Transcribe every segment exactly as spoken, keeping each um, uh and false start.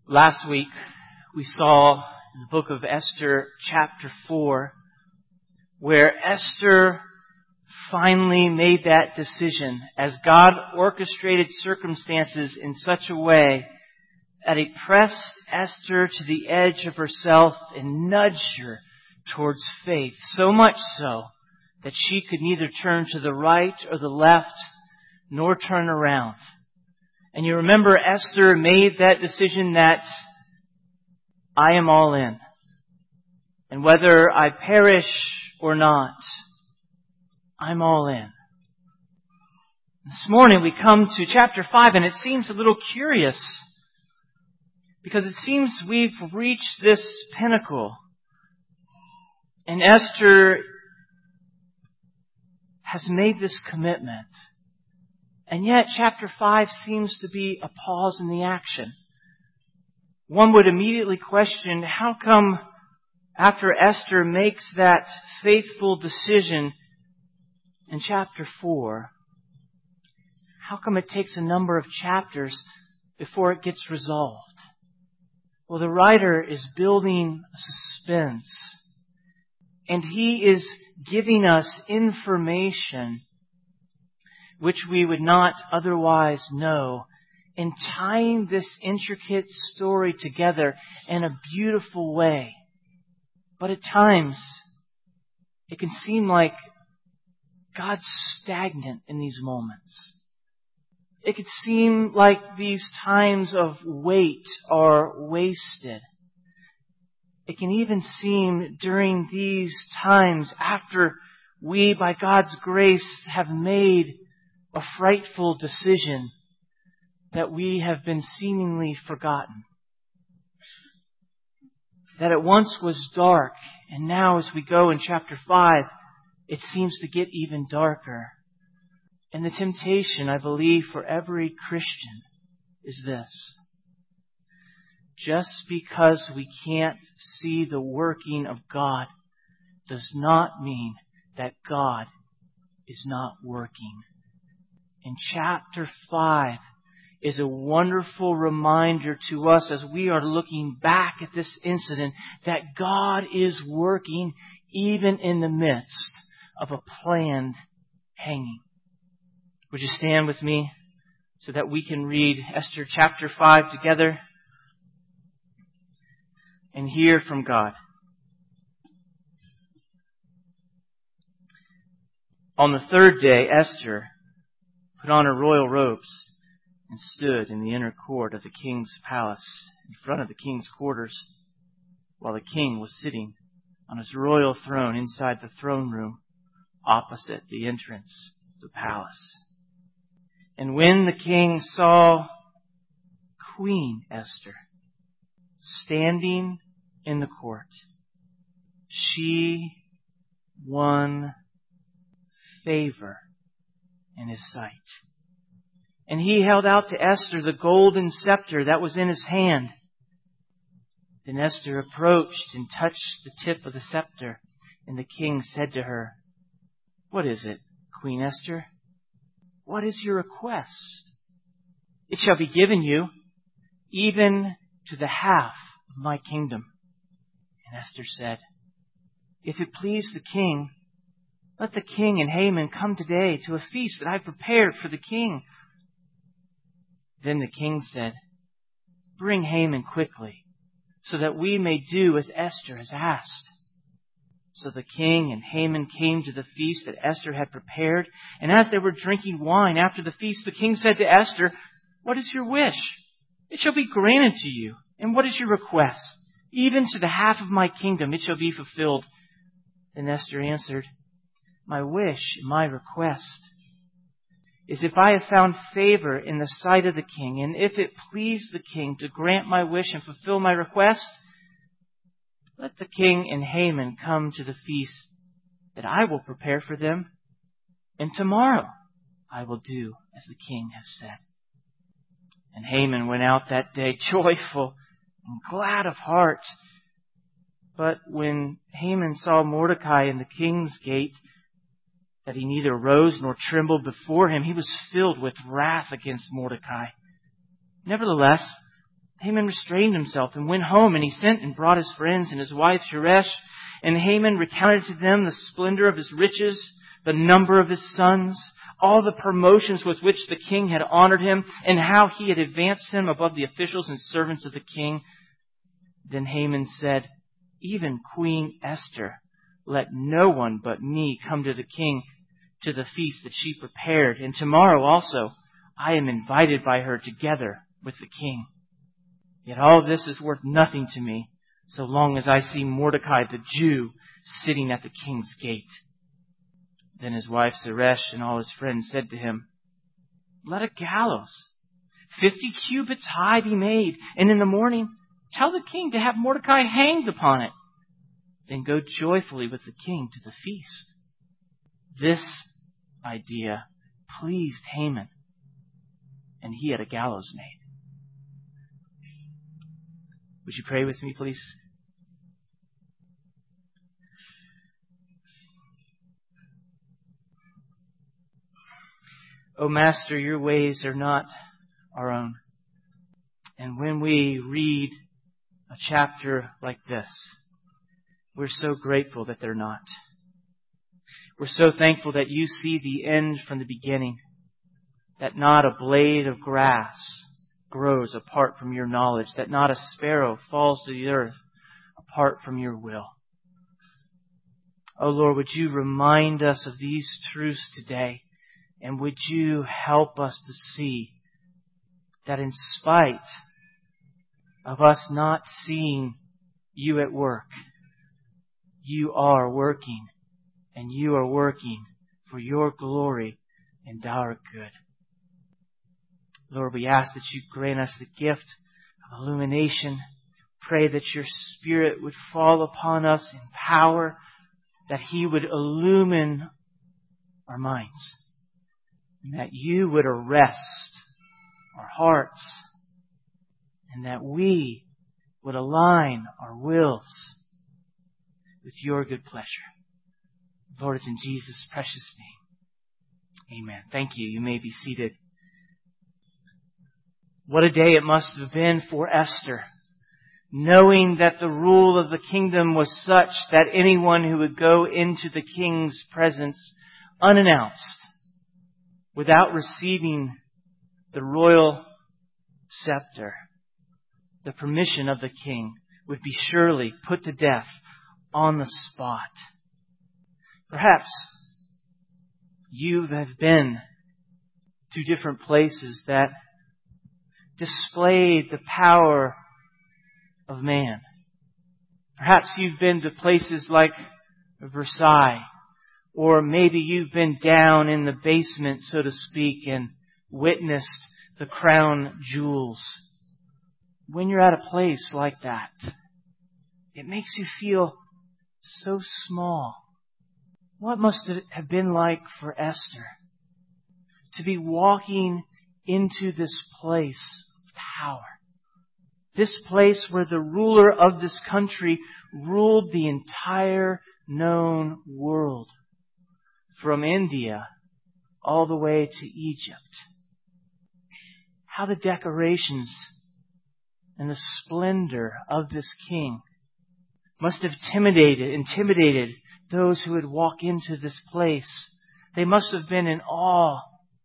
Last week, we saw in the book of Esther, chapter four, where Esther finally made that decision as God orchestrated circumstances in such a way that it pressed Esther to the edge of herself and nudged her towards faith, so much so that she could neither turn to the right or the left, nor turn around. And you remember Esther made that decision that I am all in. And whether I perish or not, I'm all in. This morning we come to chapter five, and it seems a little curious because it seems we've reached this pinnacle. And Esther has made this commitment. And yet chapter five seems to be a pause in the action. One would immediately question, how come after Esther makes that faithful decision in chapter four, how come it takes a number of chapters before it gets resolved? Well, the writer is building a suspense, and he is giving us information which we would not otherwise know, and tying this intricate story together in a beautiful way. But at times, it can seem like God's stagnant in these moments. It could seem like these times of wait are wasted. It can even seem during these times after we, by God's grace, have made a frightful decision that we have been seemingly forgotten. That it once was dark, and now as we go in chapter five, it seems to get even darker. And the temptation, I believe, for every Christian is this. Just because we can't see the working of God does not mean that God is not working. And chapter five is a wonderful reminder to us as we are looking back at this incident that God is working even in the midst of a planned hanging. Would you stand with me so that we can read Esther chapter five together and hear from God? On the third day, Esther put on her royal robes and stood in the inner court of the king's palace in front of the king's quarters, while the king was sitting on his royal throne inside the throne room opposite the entrance of the palace. And when the king saw Queen Esther standing in the court, she won favor in his sight. And he held out to Esther the golden scepter that was in his hand. Then Esther approached and touched the tip of the scepter, and the king said to her, "What is it, Queen Esther? What is your request? It shall be given you, even to the half of my kingdom." And Esther said, "If it please the king, let the king and Haman come today to a feast that I prepared for the king." Then the king said, "Bring Haman quickly, so that we may do as Esther has asked." So the king and Haman came to the feast that Esther had prepared. And as they were drinking wine after the feast, the king said to Esther, "What is your wish? It shall be granted to you. And what is your request? Even to the half of my kingdom it shall be fulfilled." Then Esther answered, "My wish and my request is if I have found favor in the sight of the king, and if it please the king to grant my wish and fulfill my request, let the king and Haman come to the feast that I will prepare for them, and tomorrow I will do as the king has said." And Haman went out that day joyful and glad of heart. But when Haman saw Mordecai in the king's gate, that he neither rose nor trembled before him, he was filled with wrath against Mordecai. Nevertheless, Haman restrained himself and went home, and he sent and brought his friends and his wife Zeresh. And Haman recounted to them the splendor of his riches, the number of his sons, all the promotions with which the king had honored him, and how he had advanced him above the officials and servants of the king. Then Haman said, "Even Queen Esther, let no one but me come to the king to the feast that she prepared. And tomorrow also I am invited by her together with the king. Yet all this is worth nothing to me, so long as I see Mordecai the Jew sitting at the king's gate." Then his wife Zeresh and all his friends said to him, "Let a gallows, fifty cubits high, be made, and in the morning tell the king to have Mordecai hanged upon it. Then go joyfully with the king to the feast." This idea pleased Haman, and he had a gallows made. Would you pray with me, please? O Master, your ways are not our own. And when we read a chapter like this, we're so grateful that they're not. We're so thankful that you see the end from the beginning, that not a blade of grass grows apart from your knowledge, that not a sparrow falls to the earth apart from your will. Oh Lord, would you remind us of these truths today, and would you help us to see that in spite of us not seeing you at work, you are working, and you are working for your glory and our good. Lord, we ask that you grant us the gift of illumination. Pray that your Spirit would fall upon us in power, that He would illumine our minds, and that you would arrest our hearts, and that we would align our wills with your good pleasure. Lord, it's in Jesus' precious name. Amen. Thank you. You may be seated. What a day it must have been for Esther, knowing that the rule of the kingdom was such that anyone who would go into the king's presence unannounced, without receiving the royal scepter, the permission of the king, would be surely put to death on the spot. Perhaps you have been to different places that displayed the power of man. Perhaps you've been to places like Versailles, or maybe you've been down in the basement, so to speak, and witnessed the crown jewels. When you're at a place like that, it makes you feel so small. What must it have been like for Esther to be walking into this place of power? This place where the ruler of this country ruled the entire known world, from India all the way to Egypt. How the decorations and the splendor of this king must have intimidated, intimidated those who would walk into this place. They must have been in awe.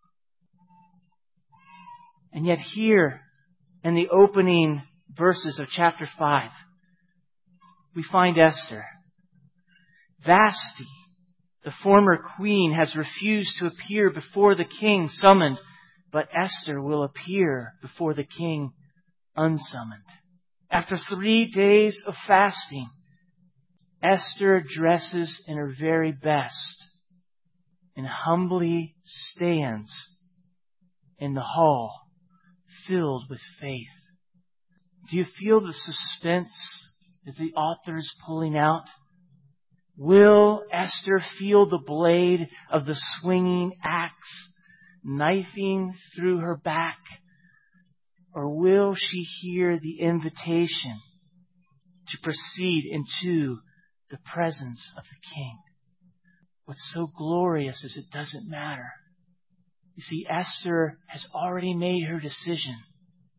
And yet here, in the opening verses of chapter five, we find Esther. Vashti, the former queen, has refused to appear before the king summoned, but Esther will appear before the king unsummoned. After three days of fasting, Esther dresses in her very best and humbly stands in the hall filled with faith. Do you feel the suspense that the author is pulling out? Will Esther feel the blade of the swinging axe knifing through her back? Or will she hear the invitation to proceed into the presence of the king? What's so glorious is it doesn't matter. You see, Esther has already made her decision.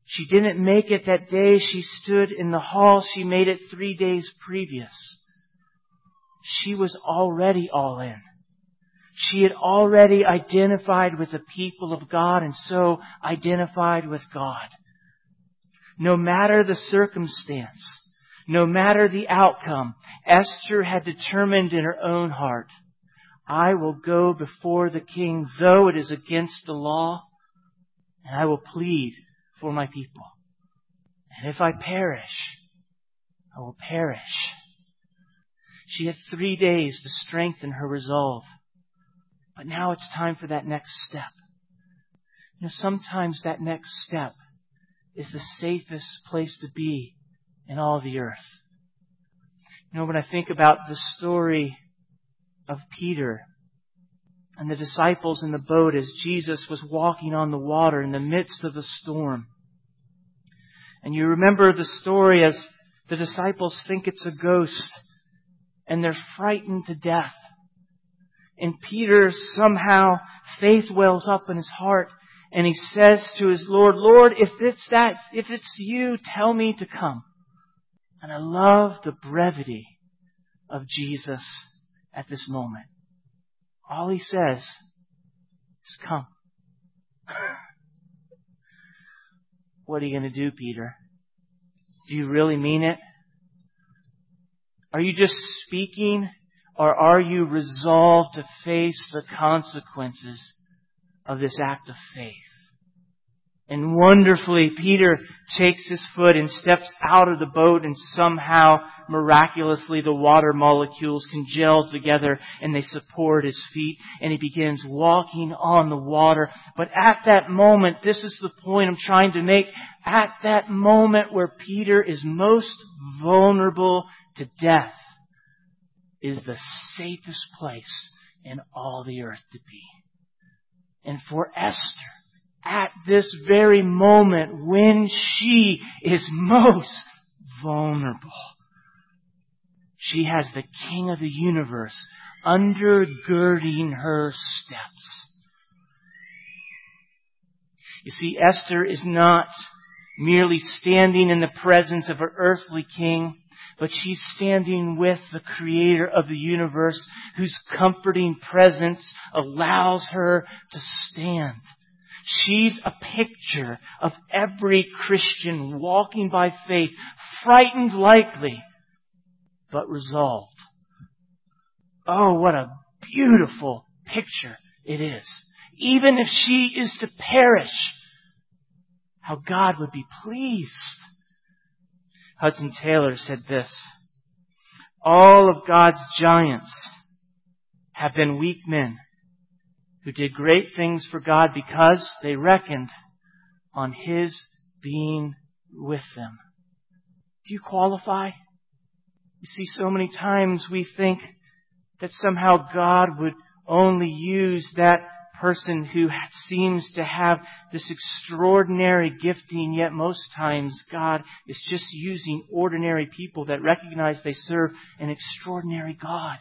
She didn't make it that day she stood in the hall. She made it three days previous. She was already all in. She had already identified with the people of God and so identified with God. No matter the circumstance, no matter the outcome, Esther had determined in her own heart, I will go before the king, though it is against the law, and I will plead for my people. And if I perish, I will perish. She had three days to strengthen her resolve. But now it's time for that next step. You know, sometimes that next step is the safest place to be in all the earth. You know, when I think about the story of Peter and the disciples in the boat as Jesus was walking on the water in the midst of the storm. And you remember the story as the disciples think it's a ghost and they're frightened to death. And Peter, somehow, faith wells up in his heart and he says to his Lord, Lord, if it's that, if it's you, tell me to come. And I love the brevity of Jesus at this moment. All he says is come. What are you going to do, Peter? Do you really mean it? Are you just speaking, or are you resolved to face the consequences of this act of faith? And wonderfully, Peter takes his foot and steps out of the boat, and somehow, miraculously, the water molecules can gel together and they support his feet, and he begins walking on the water. But at that moment, this is the point I'm trying to make, at that moment where Peter is most vulnerable to death, is the safest place in all the earth to be. And for Esther, at this very moment when she is most vulnerable, she has the King of the universe undergirding her steps. You see, Esther is not merely standing in the presence of her earthly king, but she's standing with the Creator of the universe, whose comforting presence allows her to stand. She's a picture of every Christian walking by faith, frightened likely, but resolved. Oh, what a beautiful picture it is. Even if she is to perish, how God would be pleased. Hudson Taylor said this, all of God's giants have been weak men who did great things for God because they reckoned on His being with them. Do you qualify? You see, so many times we think that somehow God would only use that person who seems to have this extraordinary gifting, yet most times God is just using ordinary people that recognize they serve an extraordinary God.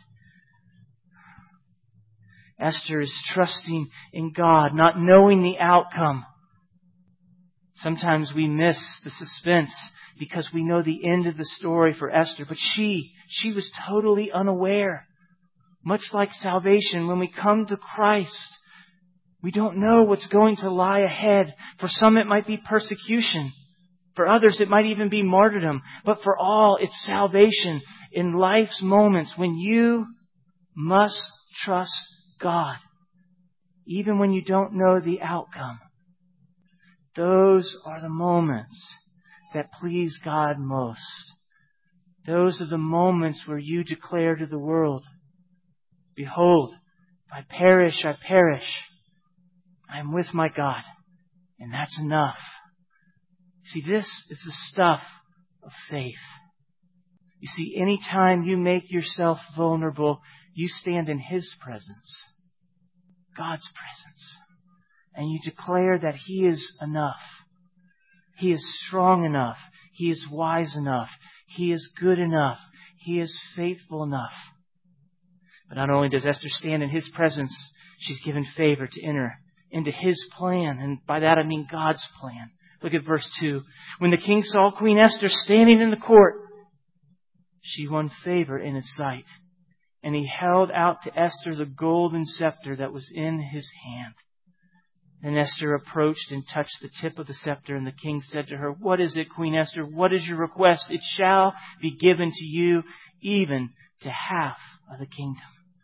Esther is trusting in God, not knowing the outcome. Sometimes we miss the suspense because we know the end of the story for Esther, but she, she was totally unaware. Much like salvation, when we come to Christ, we don't know what's going to lie ahead. For some it might be persecution. For others it might even be martyrdom. But for all, it's salvation in life's moments when you must trust God, even when you don't know the outcome. Those are the moments that please God most. Those are the moments where you declare to the world, behold, if I perish, I perish. I am with my God, and that's enough. See, this is the stuff of faith. You see, anytime you make yourself vulnerable, you stand in His presence, God's presence, and you declare that He is enough. He is strong enough. He is wise enough. He is good enough. He is faithful enough. But not only does Esther stand in His presence, she's given favor to enter into His plan. And by that I mean God's plan. Look at verse two. When the king saw Queen Esther standing in the court, she won favor in his sight. And he held out to Esther the golden scepter that was in his hand. Then Esther approached and touched the tip of the scepter, and the king said to her, "What is it, Queen Esther? What is your request? It shall be given to you, even to half of the kingdom."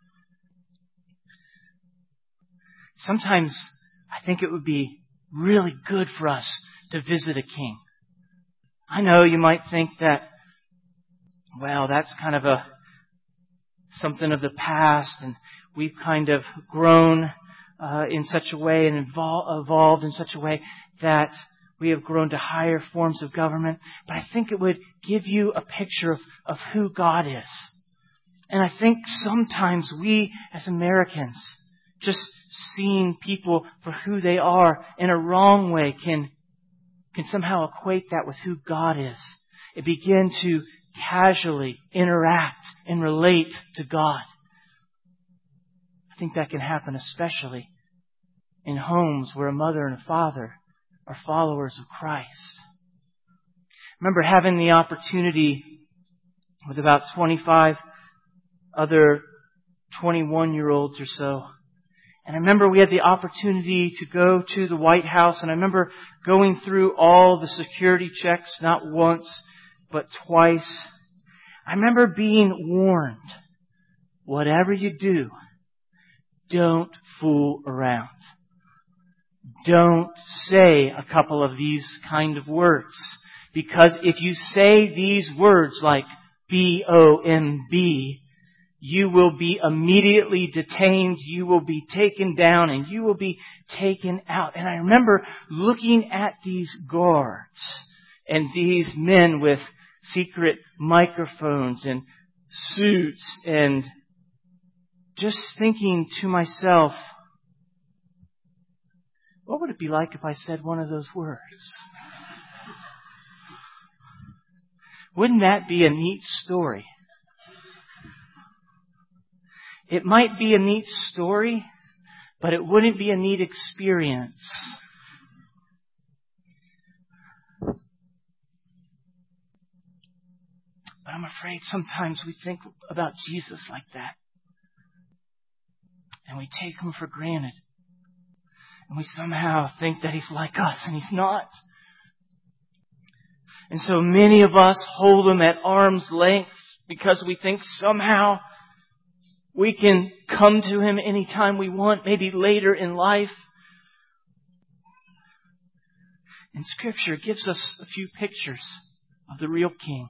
Sometimes I think it would be really good for us to visit a king. I know you might think that, well, that's kind of a something of the past, and we've kind of grown uh, in such a way and evol- evolved in such a way that we have grown to higher forms of government. But I think it would give you a picture of, of who God is. And I think sometimes we as Americans, just seeing people for who they are in a wrong way can, can somehow equate that with who God is. It begin to casually interact and relate to God. I think that can happen especially in homes where a mother and a father are followers of Christ. I remember having the opportunity with about twenty-five other twenty-one-year-olds or so. And I remember we had the opportunity to go to the White House, and I remember going through all the security checks, not once, but twice. I remember being warned, whatever you do, don't fool around. Don't say a couple of these kind of words. Because if you say these words like B O M B, you will be immediately detained, you will be taken down, and you will be taken out. And I remember looking at these guards and these men with secret microphones and suits and just thinking to myself, what would it be like if I said one of those words? Wouldn't that be a neat story? It might be a neat story, but it wouldn't be a neat experience. But I'm afraid sometimes we think about Jesus like that. And we take Him for granted. And we somehow think that He's like us, and He's not. And so many of us hold Him at arm's length because we think somehow we can come to Him anytime we want, maybe later in life. And Scripture gives us a few pictures of the real King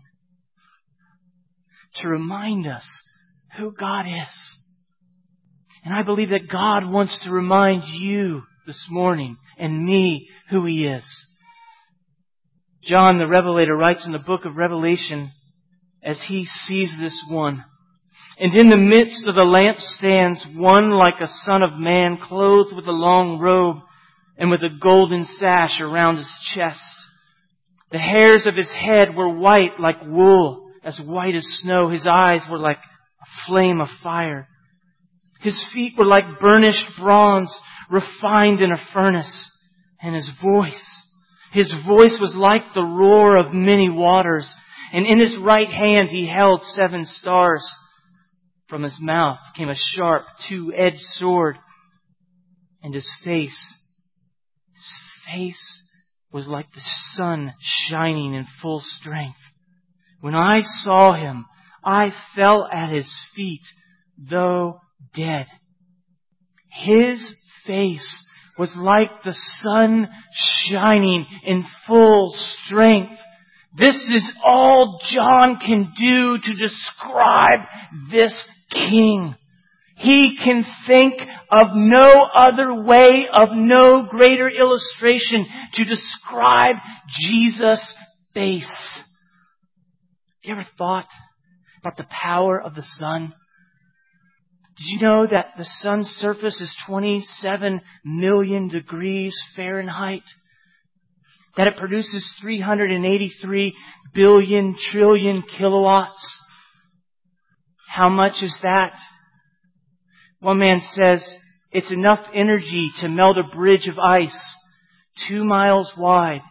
to remind us who God is. And I believe that God wants to remind you this morning and me who He is. John the Revelator writes in the book of Revelation as he sees this one. And in the midst of the lamp stands one like a son of man, clothed with a long robe and with a golden sash around his chest. The hairs of his head were white like wool, as white as snow. His eyes were like a flame of fire. His feet were like burnished bronze, refined in a furnace. And his voice, his voice was like the roar of many waters. And in his right hand he held seven stars. From his mouth came a sharp, two-edged sword. And his face, his face was like the sun shining in full strength. When I saw him, I fell at his feet, though dead. His face was like the sun shining in full strength. This is all John can do to describe this King. He can think of no other way, of no greater illustration to describe Jesus' face. Have you ever thought about the power of the sun? Did you know that the sun's surface is twenty-seven million degrees Fahrenheit? That it produces three hundred eighty-three billion trillion kilowatts? How much is that? One man says it's enough energy to melt a bridge of ice two miles wide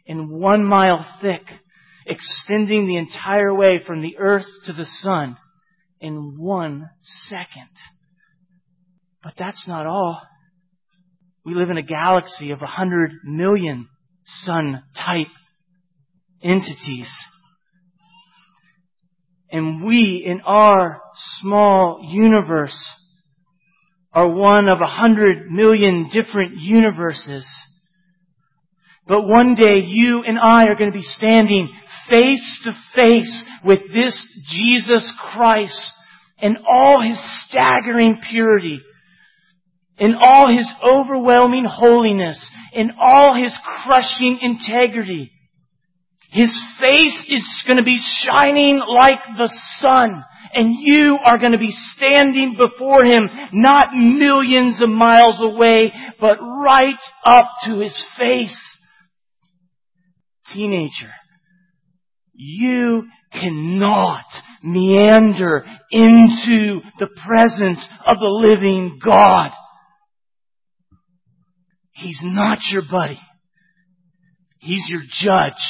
and one mile thick, extending the entire way from the earth to the sun in one second. But that's not all. We live in a galaxy of a hundred million sun-type entities. And we, in our small universe, are one of a hundred million different universes. But one day you and I are going to be standing face to face with this Jesus Christ in all His staggering purity, in all His overwhelming holiness, in all His crushing integrity. His face is going to be shining like the sun. And you are going to be standing before Him, not millions of miles away, but right up to His face. Teenager, you cannot meander into the presence of the living God. He's not your buddy. He's your judge.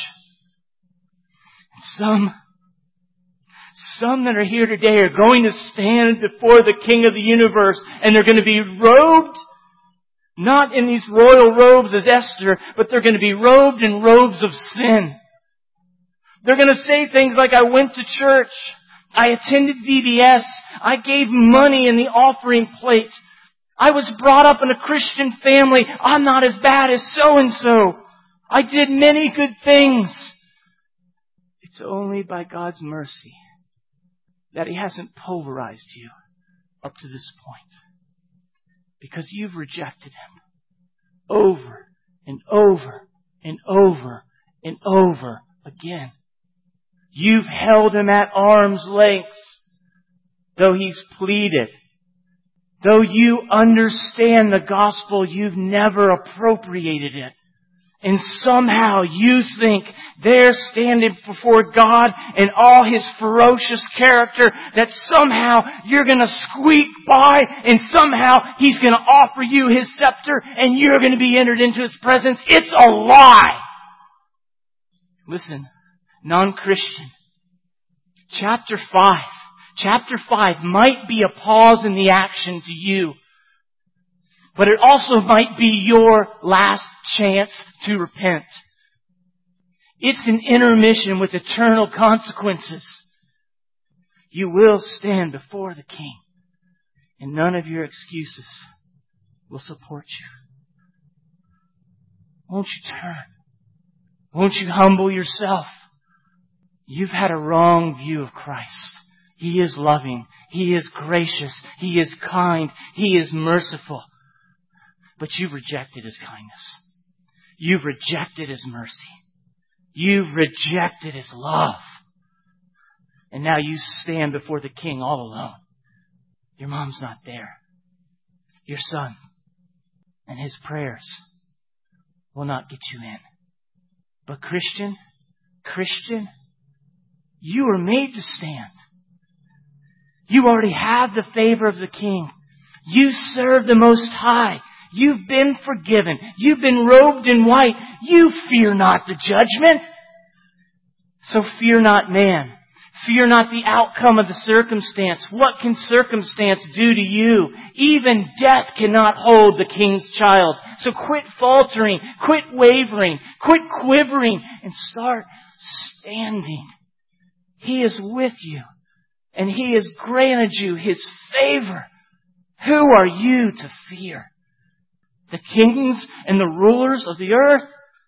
Some, some that are here today are going to stand before the King of the universe, and they're going to be robed, not in these royal robes as Esther, but they're going to be robed in robes of sin. They're going to say things like, I went to church, I attended V B S, I gave money in the offering plate, I was brought up in a Christian family, I'm not as bad as so-and-so, I did many good things. It's only by God's mercy that He hasn't pulverized you up to this point. Because you've rejected Him over and over and over and over again. You've held Him at arm's length, though He's pleaded. Though you understand the gospel, you've never appropriated it. And somehow you think they're standing before God in all His ferocious character, that somehow you're going to squeak by and somehow He's going to offer you His scepter and you're going to be entered into His presence. It's a lie. Listen, non-Christian. Chapter five. Chapter five might be a pause in the action to you. But it also might be your last chance to repent. It's an intermission with eternal consequences. You will stand before the King, and none of your excuses will support you. Won't you turn? Won't you humble yourself? You've had a wrong view of Christ. He is loving. He is gracious. He is kind. He is merciful. But you've rejected His kindness. You've rejected His mercy. You've rejected His love. And now you stand before the King all alone. Your mom's not there. Your son and his prayers will not get you in. But Christian, Christian, you were made to stand. You already have the favor of the King. You serve the Most High. You've been forgiven. You've been robed in white. You fear not the judgment. So fear not man. Fear not the outcome of the circumstance. What can circumstance do to you? Even death cannot hold the King's child. So quit faltering, quit wavering, quit quivering, and start standing. He is with you, and He has granted you His favor. Who are you to fear? The kings and the rulers of the earth?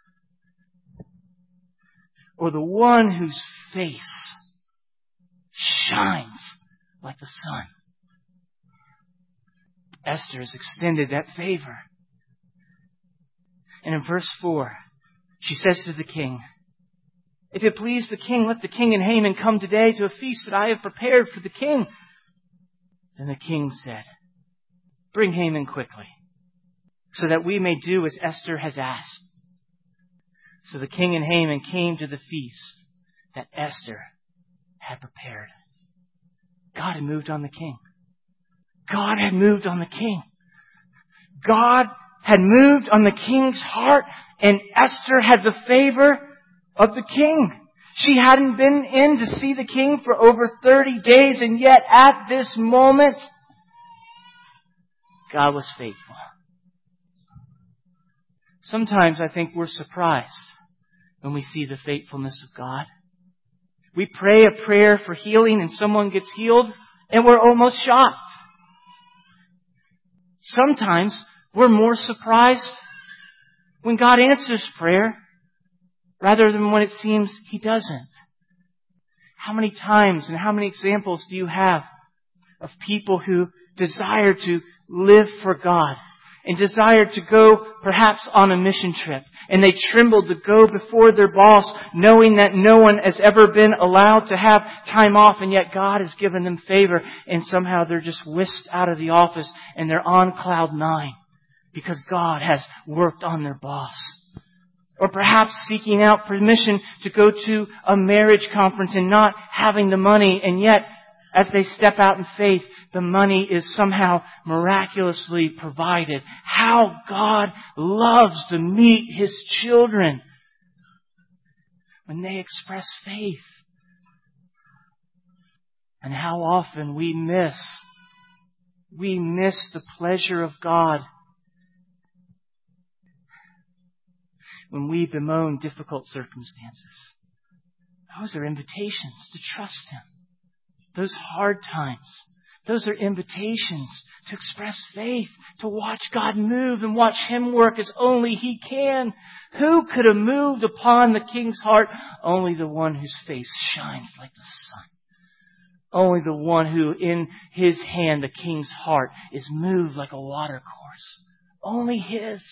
Or the one whose face shines like the sun? Esther has extended that favor. And in verse four, she says to the king, if it please the king, let the king and Haman come today to a feast that I have prepared for the king. Then the king said, bring Haman quickly, so that we may do as Esther has asked. So the king and Haman came to the feast that Esther had prepared. God had moved on the king. God had moved on the king. God had moved on the king's heart, and Esther had the favor of the king. She hadn't been in to see the king for over thirty days, and yet at this moment, God was faithful. Sometimes I think we're surprised when we see the faithfulness of God. We pray a prayer for healing and someone gets healed, and we're almost shocked. Sometimes we're more surprised when God answers prayer rather than when it seems He doesn't. How many times and how many examples do you have of people who desire to live for God and desire to go perhaps on a mission trip, and they tremble to go before their boss knowing that no one has ever been allowed to have time off, and yet God has given them favor, and somehow they're just whisked out of the office and they're on cloud nine because God has worked on their boss. Or perhaps seeking out permission to go to a marriage conference and not having the money, and yet as they step out in faith, the money is somehow miraculously provided. How God loves to meet His children when they express faith. And how often we miss, we miss the pleasure of God when we bemoan difficult circumstances. Those are invitations to trust Him. Those hard times, those are invitations to express faith, to watch God move and watch Him work as only He can. Who could have moved upon the king's heart? Only the one whose face shines like the sun. Only the one who in His hand, the king's heart, is moved like a water course. Only His.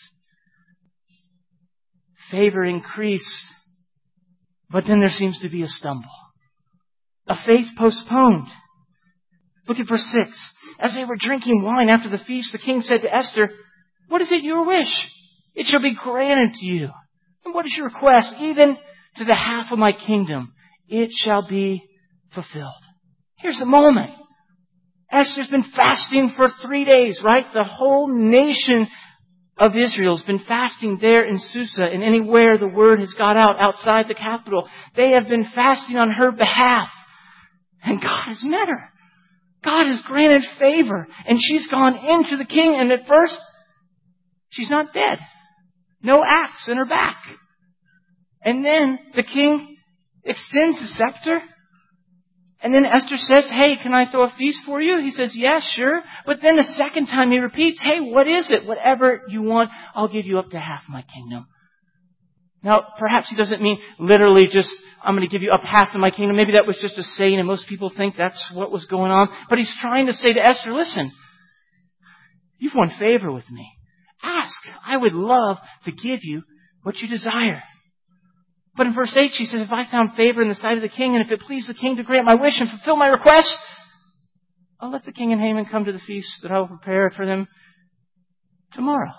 Favor increased, but then there seems to be a stumble. A faith postponed. Look at verse six. As they were drinking wine after the feast, the king said to Esther, "What is it your wish? It shall be granted to you. And what is your request? Even to the half of my kingdom, it shall be fulfilled." Here's the moment. Esther's been fasting for three days, right? The whole nation of Israel has been fasting there in Susa and anywhere the word has got out outside the capital. They have been fasting on her behalf. And God has met her. God has granted favor. And she's gone into the king. And at first, she's not dead. No axe in her back. And then the king extends the scepter. And then Esther says, "Hey, can I throw a feast for you?" He says, "Yes, sure." But then the second time he repeats, "Hey, what is it? Whatever you want, I'll give you up to half my kingdom." Now, perhaps he doesn't mean literally just, "I'm going to give you up half of my kingdom." Maybe that was just a saying and most people think that's what was going on. But he's trying to say to Esther, listen, you've won favor with me. Ask. I would love to give you what you desire. But in verse eight, she says, "If I found favor in the sight of the king, and if it please the king to grant my wish and fulfill my request, I'll let the king and Haman come to the feast that I will prepare for them tomorrow.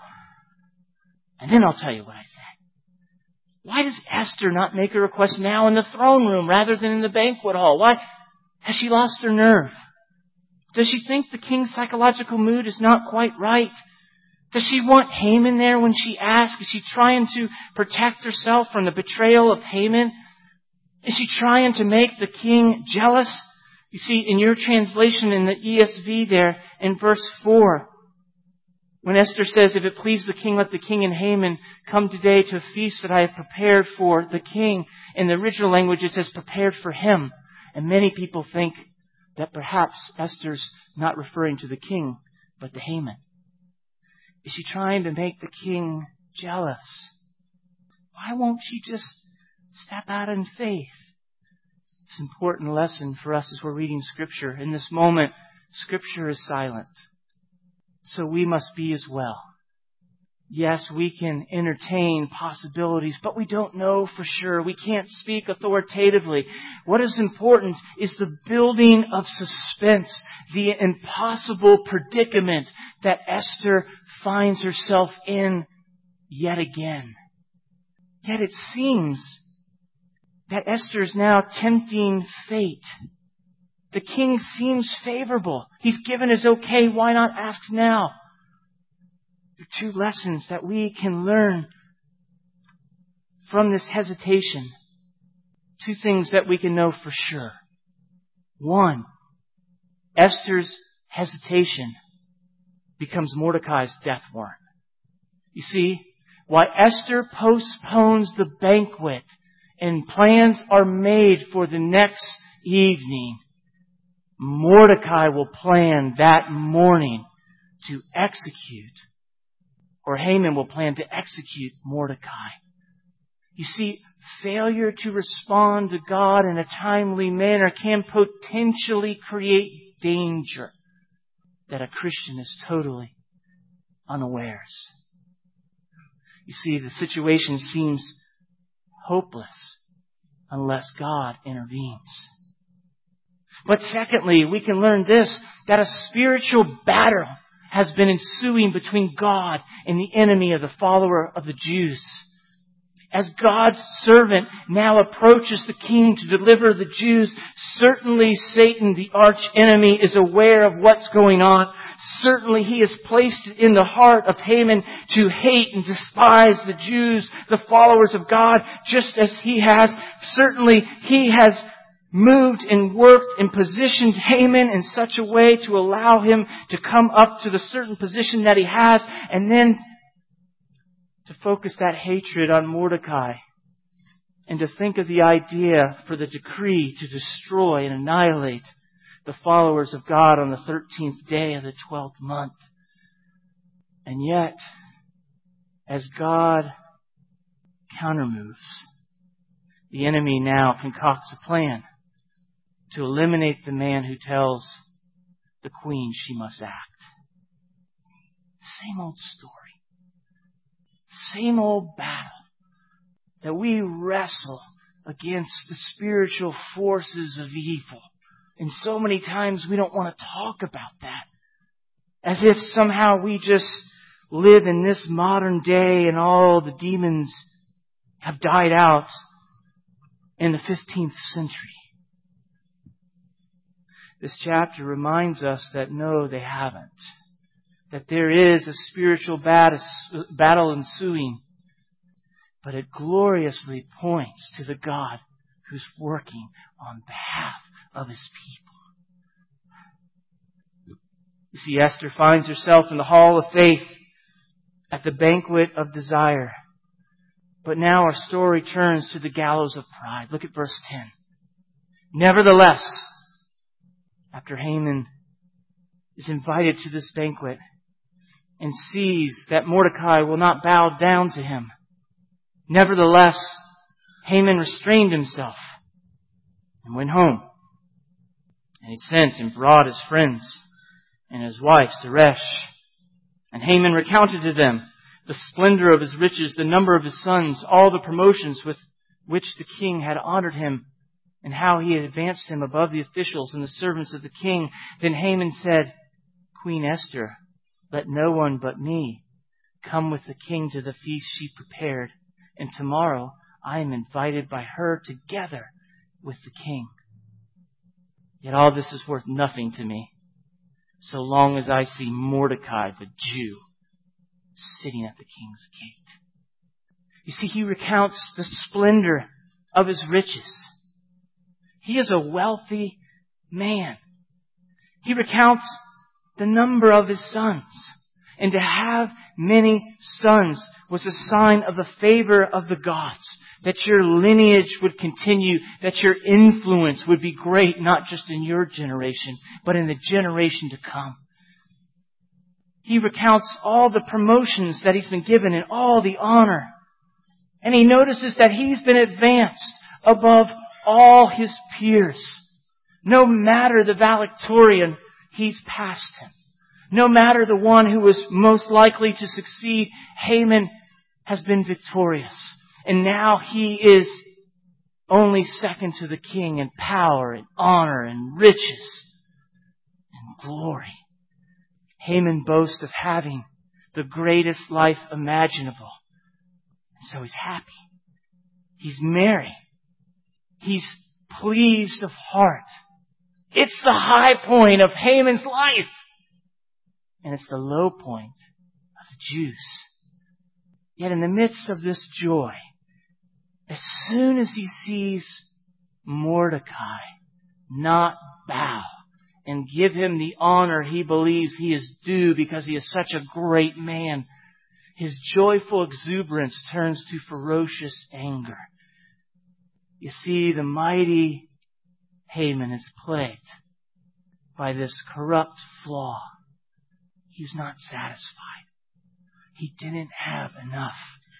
And then I'll tell you what I said." Why does Esther not make a request now in the throne room rather than in the banquet hall? Why has she lost her nerve? Does she think the king's psychological mood is not quite right? Does she want Haman there when she asks? Is she trying to protect herself from the betrayal of Haman? Is she trying to make the king jealous? You see, in your translation in the E S V there, in verse four, when Esther says, "If it please the king, let the king and Haman come today to a feast that I have prepared for the king." In the original language, it says prepared for him. And many people think that perhaps Esther's not referring to the king, but to Haman. Is she trying to make the king jealous? Why won't she just step out in faith? It's an important lesson for us as we're reading Scripture. In this moment, Scripture is silent. So we must be as well. Yes, we can entertain possibilities, but we don't know for sure. We can't speak authoritatively. What is important is the building of suspense, the impossible predicament that Esther finds herself in yet again. Yet it seems that Esther is now tempting fate. The king seems favorable. He's given his okay. Why not ask now? There are two lessons that we can learn from this hesitation. Two things that we can know for sure. One, Esther's hesitation becomes Mordecai's death warrant. You see, while Esther postpones the banquet and plans are made for the next evening, Mordecai will plan that morning to execute, or Haman will plan to execute Mordecai. You see, failure to respond to God in a timely manner can potentially create danger that a Christian is totally unawares. You see, the situation seems hopeless unless God intervenes. But secondly, we can learn this, that a spiritual battle has been ensuing between God and the enemy of the follower of the Jews. As God's servant now approaches the king to deliver the Jews, certainly Satan, the arch enemy, is aware of what's going on. Certainly he has placed it in the heart of Haman to hate and despise the Jews, the followers of God, just as he has. Certainly he has moved and worked and positioned Haman in such a way to allow him to come up to the certain position that he has, and then to focus that hatred on Mordecai and to think of the idea for the decree to destroy and annihilate the followers of God on the thirteenth day of the twelfth month. And yet, as God countermoves, the enemy now concocts a plan to eliminate the man who tells the queen she must act. Same old story. Same old battle that we wrestle against the spiritual forces of evil. And so many times we don't want to talk about that. As if somehow we just live in this modern day and all the demons have died out in the fifteenth century. This chapter reminds us that no, they haven't. That there is a spiritual battle ensuing, but it gloriously points to the God who's working on behalf of His people. You see, Esther finds herself in the hall of faith at the banquet of desire. But now our story turns to the gallows of pride. Look at verse ten. Nevertheless, after Haman is invited to this banquet and sees that Mordecai will not bow down to him, nevertheless, Haman restrained himself and went home. And he sent and brought his friends and his wife Zeresh. And Haman recounted to them the splendor of his riches, the number of his sons, all the promotions with which the king had honored him, and how he had advanced him above the officials and the servants of the king. Then Haman said, Queen Esther, let no one but me come with the king to the feast she prepared, and tomorrow I am invited by her together with the king. Yet all this is worth nothing to me, so long as I see Mordecai the Jew sitting at the king's gate. You see, he recounts the splendor of his riches. He is a wealthy man. He recounts the number of his sons. And to have many sons was a sign of the favor of the gods. That your lineage would continue, that your influence would be great, not just in your generation, but in the generation to come. He recounts all the promotions that he's been given and all the honor. And he notices that he's been advanced above all his peers. No matter the valedictorian, he's passed him. No matter the one who was most likely to succeed, Haman has been victorious. And now he is only second to the king in power and honor and riches and glory. Haman boasts of having the greatest life imaginable. So he's happy. He's merry. He's pleased of heart. It's the high point of Haman's life. And it's the low point of the Jews. Yet in the midst of this joy, as soon as he sees Mordecai not bow and give him the honor he believes he is due because he is such a great man, his joyful exuberance turns to ferocious anger. You see, the mighty Haman is plagued by this corrupt flaw. He was not satisfied. He didn't have enough.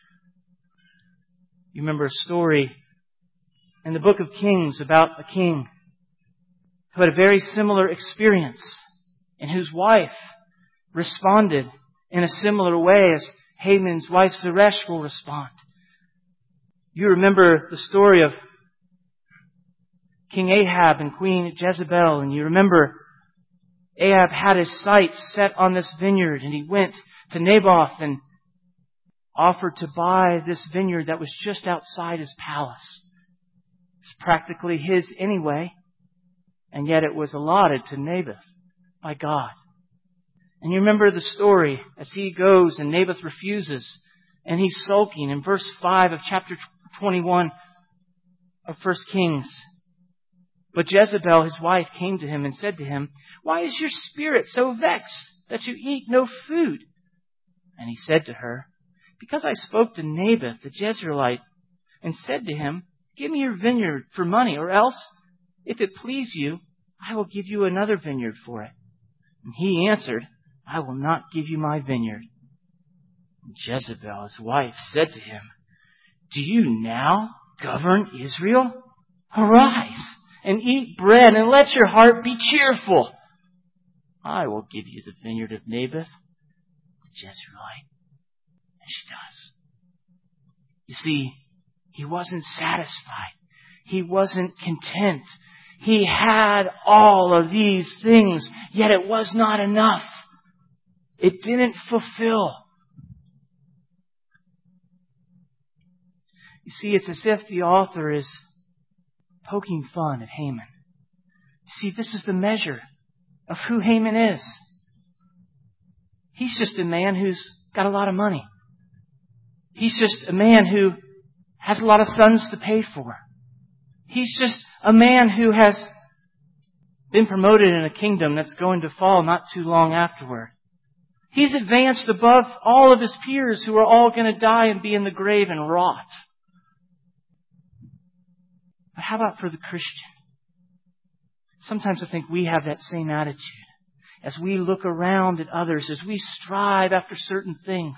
You remember a story in the book of Kings about a king who had a very similar experience and whose wife responded in a similar way as Haman's wife Zeresh will respond. You remember the story of King Ahab and Queen Jezebel, and you remember Ahab had his sights set on this vineyard, and he went to Naboth and offered to buy this vineyard that was just outside his palace. It's practically his anyway, and yet it was allotted to Naboth by God. And you remember the story as he goes and Naboth refuses, and he's sulking in verse five of chapter twenty-one of First Kings. But Jezebel, his wife, came to him and said to him, "Why is your spirit so vexed that you eat no food?" And he said to her, "Because I spoke to Naboth the Jezreelite and said to him, 'Give me your vineyard for money, or else, if it please you, I will give you another vineyard for it.' And he answered, 'I will not give you my vineyard.' And Jezebel, his wife, said to him, 'Do you now govern Israel? Arise and eat bread, and let your heart be cheerful. I will give you the vineyard of Naboth, the Jezreelite.' And she does. You see, he wasn't satisfied. He wasn't content. He had all of these things, yet it was not enough. It didn't fulfill. You see, it's as if the author is poking fun at Haman. You see, this is the measure of who Haman is. He's just a man who's got a lot of money. He's just a man who has a lot of sons to pay for. He's just a man who has been promoted in a kingdom that's going to fall not too long afterward. He's advanced above all of his peers who are all going to die and be in the grave and rot. But how about for the Christian? Sometimes I think we have that same attitude. As we look around at others, as we strive after certain things.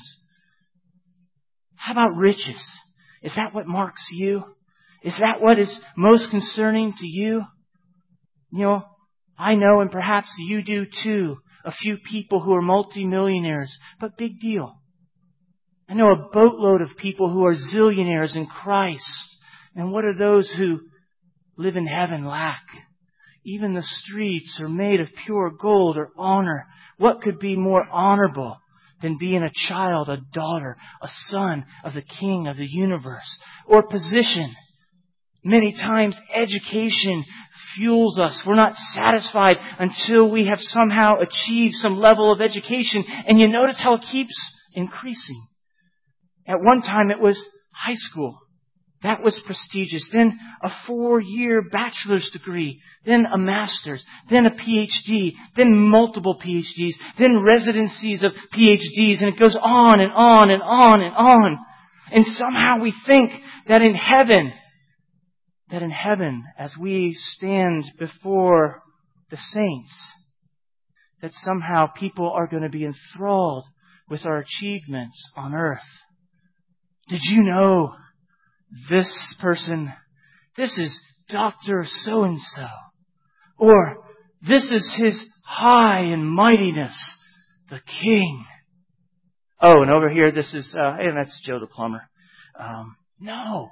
How about riches? Is that what marks you? Is that what is most concerning to you? You know, I know, and perhaps you do too, a few people who are multimillionaires, but big deal. I know a boatload of people who are zillionaires in Christ. And what are those who live in heaven lack? Even the streets are made of pure gold or honor. What could be more honorable than being a child, a daughter, a son of the King of the universe? Or position. Many times education fuels us. We're not satisfied until we have somehow achieved some level of education. And you notice how it keeps increasing. At one time it was high school. That was prestigious. Then a four-year bachelor's degree. Then a master's. Then a P H D. Then multiple P H Ds. Then residencies of P H Ds. And it goes on and on and on and on. And somehow we think that in heaven, that in heaven, as we stand before the saints, that somehow people are going to be enthralled with our achievements on earth. Did you know this person, this is Doctor So-and-so, or this is His High and Mightiness, the King. Oh, and over here, this is, uh, and that's Joe the plumber. Um, no.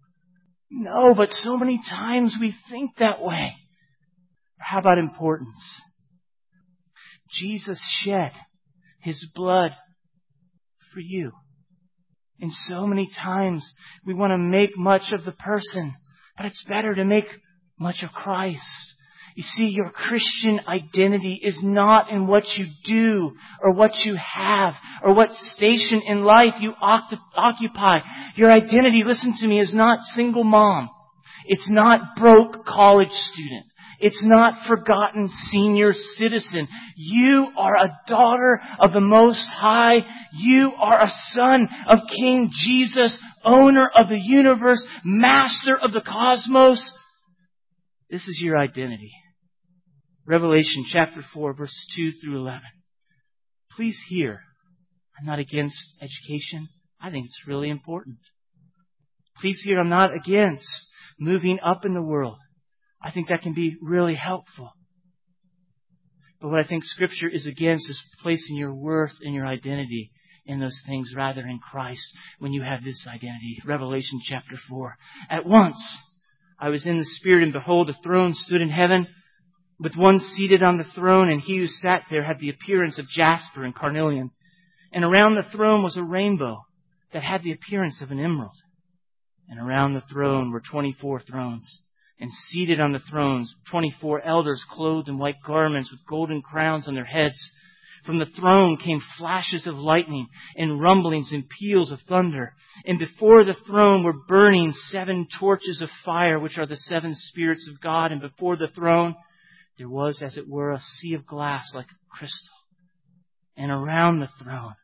No, but so many times we think that way. How about importance? Jesus shed His blood for you. And so many times we want to make much of the person, but it's better to make much of Christ. You see, your Christian identity is not in what you do or what you have or what station in life you occupy. Your identity, listen to me, is not single mom. It's not broke college student. It's not forgotten senior citizen. You are a daughter of the Most High. You are a son of King Jesus, owner of the universe, master of the cosmos. This is your identity. Revelation chapter four, verses two through eleven. Please hear, I'm not against education. I think it's really important. Please hear, I'm not against moving up in the world. I think that can be really helpful. But what I think Scripture is against is placing your worth and your identity in those things rather in Christ when you have this identity. Revelation chapter four. At once I was in the Spirit, and behold, a throne stood in heaven, with one seated on the throne, and he who sat there had the appearance of jasper and carnelian. And around the throne was a rainbow that had the appearance of an emerald. And around the throne were twenty-four thrones. And seated on the thrones, twenty-four elders clothed in white garments with golden crowns on their heads. From the throne came flashes of lightning and rumblings and peals of thunder. And before the throne were burning seven torches of fire, which are the seven spirits of God. And before the throne there was, as it were, a sea of glass like crystal. And around the throne,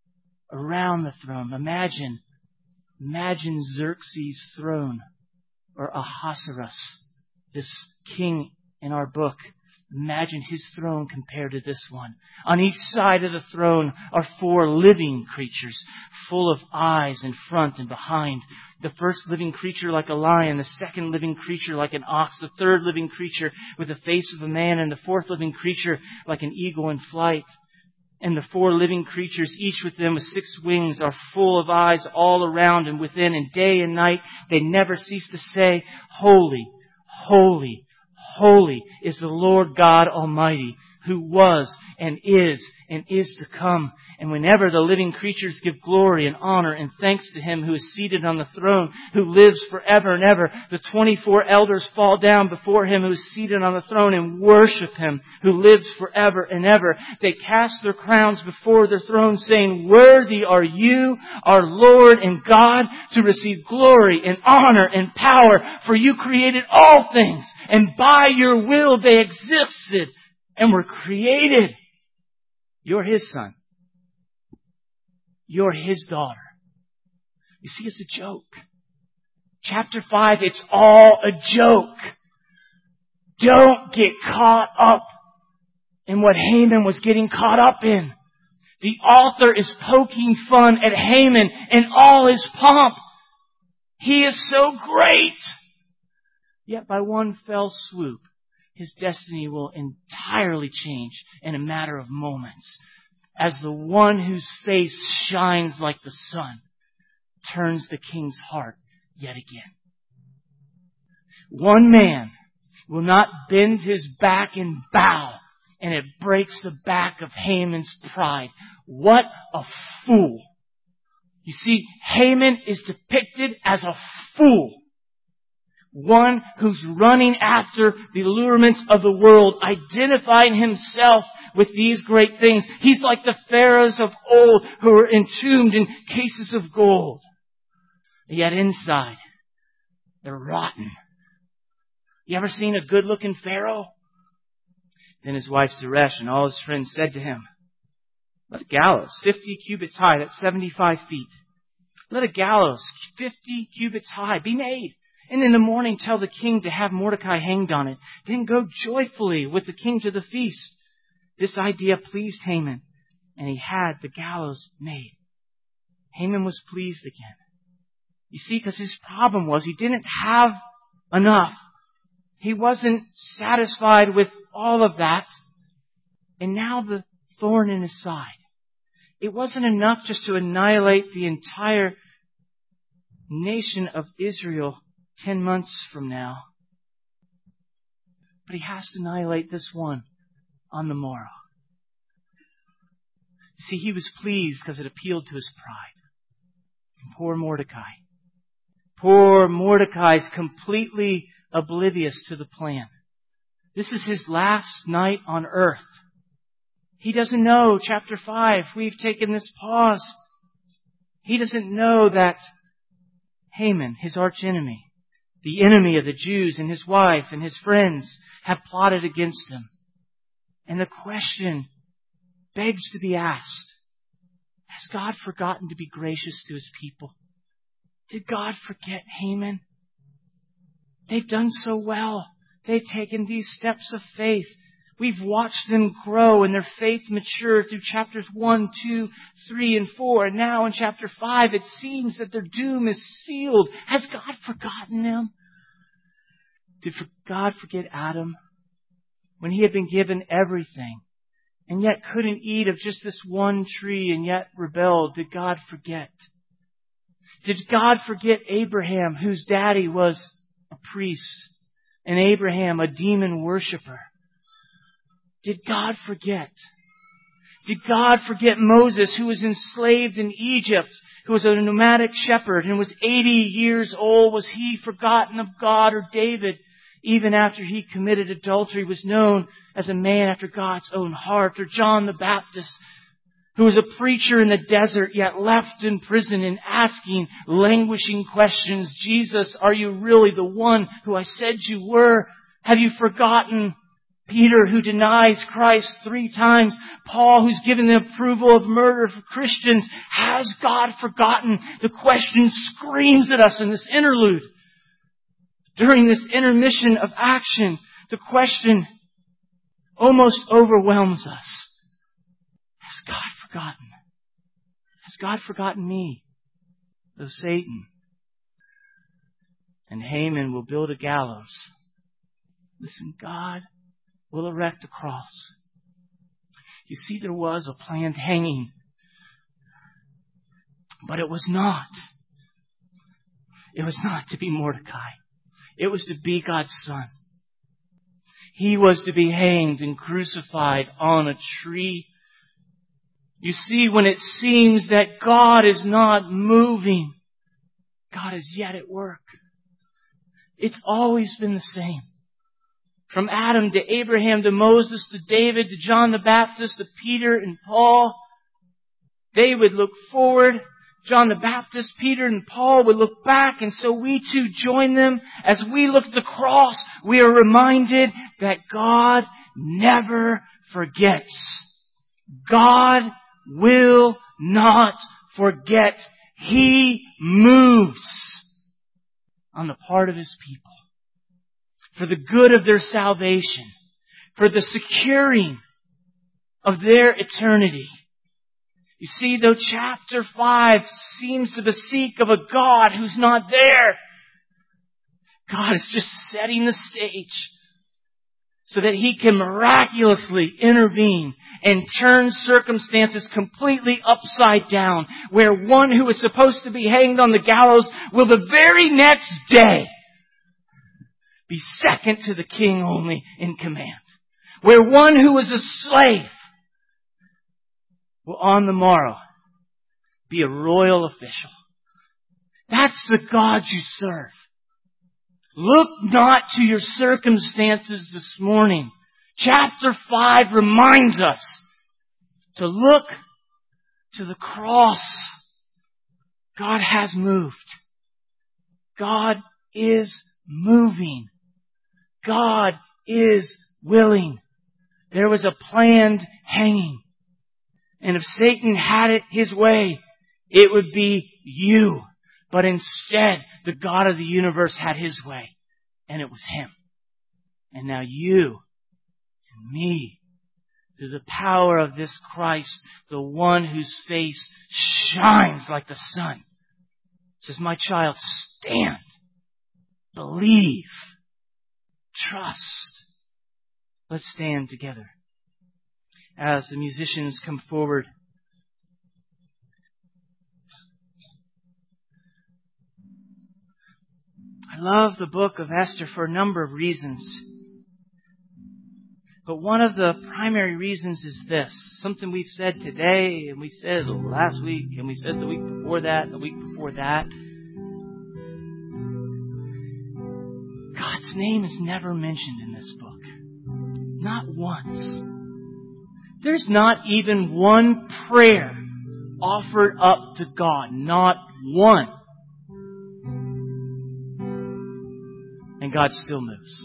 around the throne, imagine, imagine Xerxes' throne. Or Ahasuerus, this king in our book. Imagine his throne compared to this one. On each side of the throne are four living creatures, full of eyes in front and behind. The first living creature like a lion, the second living creature like an ox, the third living creature with the face of a man, and the fourth living creature like an eagle in flight. And the four living creatures, each with them with six wings, are full of eyes all around and within, and day and night they never cease to say, Holy, holy, holy is the Lord God Almighty, who was and is and is to come. And whenever the living creatures give glory and honor and thanks to Him who is seated on the throne, who lives forever and ever, the twenty-four elders fall down before Him who is seated on the throne and worship Him who lives forever and ever. They cast their crowns before the throne, saying, Worthy are you, our Lord and God, to receive glory and honor and power, for you created all things, and by your will they existed and were created. You're His son. You're His daughter. You see, it's a joke. Chapter five, it's all a joke. Don't get caught up in what Haman was getting caught up in. The author is poking fun at Haman and all his pomp. He is so great. Yet by one fell swoop, his destiny will entirely change in a matter of moments, as the one whose face shines like the sun turns the king's heart yet again. One man will not bend his back and bow, and it breaks the back of Haman's pride. What a fool! You see, Haman is depicted as a fool. One who's running after the allurements of the world, identifying himself with these great things. He's like the pharaohs of old who were entombed in cases of gold. Yet inside, they're rotten. You ever seen a good-looking pharaoh? Then his wife Zeresh and all his friends said to him, Let a gallows fifty cubits high, that's seventy-five feet. Let a gallows fifty cubits high be made. And in the morning tell the king to have Mordecai hanged on it. Then go joyfully with the king to the feast. This idea pleased Haman, and he had the gallows made. Haman was pleased again. You see, because his problem was he didn't have enough. He wasn't satisfied with all of that. And now the thorn in his side. It wasn't enough just to annihilate the entire nation of Israel ten months from now. But he has to annihilate this one on the morrow. You see, he was pleased because it appealed to his pride. And poor Mordecai. Poor Mordecai is completely oblivious to the plan. This is his last night on earth. He doesn't know, chapter five, we've taken this pause. He doesn't know that Haman, his archenemy, the enemy of the Jews, and his wife and his friends have plotted against him. And the question begs to be asked, has God forgotten to be gracious to His people? Did God forget Haman? They've done so well. They've taken these steps of faith. We've watched them grow and their faith mature through chapters one, two, three, and four. And now in chapter five, it seems that their doom is sealed. Has God forgotten them? Did God forget Adam when he had been given everything and yet couldn't eat of just this one tree and yet rebelled? Did God forget? Did God forget Abraham, whose daddy was a priest, and Abraham, a demon worshiper? Did God forget? Did God forget Moses, who was enslaved in Egypt, who was a nomadic shepherd and was eighty years old? Was he forgotten of God? Or David, even after he committed adultery, was known as a man after God's own heart? Or John the Baptist, who was a preacher in the desert, yet left in prison and asking languishing questions. Jesus, are you really the one who I said you were? Have you forgotten Peter, who denies Christ three times? Paul, who's given the approval of murder for Christians. Has God forgotten? The question screams at us in this interlude. During this intermission of action, the question almost overwhelms us. Has God forgotten? Has God forgotten me? Though Satan and Haman will build a gallows, listen, God will erect a cross. You see, there was a planned hanging, but it was not. It was not to be Mordecai. It was to be God's Son. He was to be hanged and crucified on a tree. You see, when it seems that God is not moving, God is yet at work. It's always been the same. From Adam to Abraham to Moses to David to John the Baptist to Peter and Paul. They would look forward. John the Baptist, Peter and Paul would look back, and so we too join them. As we look at the cross, we are reminded that God never forgets. God will not forget. He moves on the part of His people for the good of their salvation, for the securing of their eternity. You see, though chapter five seems to bespeak of a God who's not there, God is just setting the stage so that He can miraculously intervene and turn circumstances completely upside down, where one who is supposed to be hanged on the gallows will the very next day be second to the king only in command. Where one who was a slave will on the morrow be a royal official. That's the God you serve. Look not to your circumstances this morning. Chapter five reminds us to look to the cross. God has moved. God is moving. God is willing. There was a planned hanging. And if Satan had it his way, it would be you. But instead, the God of the universe had His way. And it was Him. And now you and me, through the power of this Christ, the one whose face shines like the sun, says, my child, stand. Believe. Trust. Let's stand together as the musicians come forward. I love the book of Esther for a number of reasons. But one of the primary reasons is this. Something we've said today, and we said last week, and we said the week before that, and the week before that. God's name is never mentioned in this book. Not once. There's not even one prayer offered up to God. Not one. And God still moves.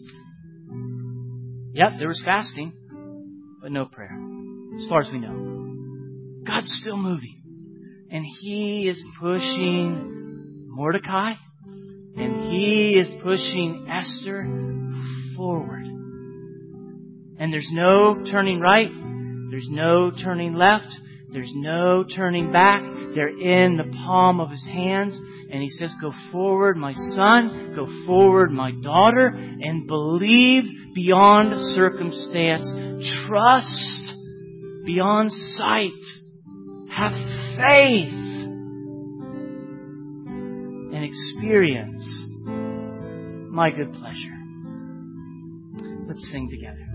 Yep, there was fasting, but no prayer. As far as we know. God's still moving. And He is pushing Mordecai. And He is pushing Esther forward. And there's no turning right. There's no turning left. There's no turning back. They're in the palm of His hands. And He says, go forward, my son. Go forward, my daughter. And believe beyond circumstance. Trust beyond sight. Have faith. And experience my good pleasure. Let's sing together.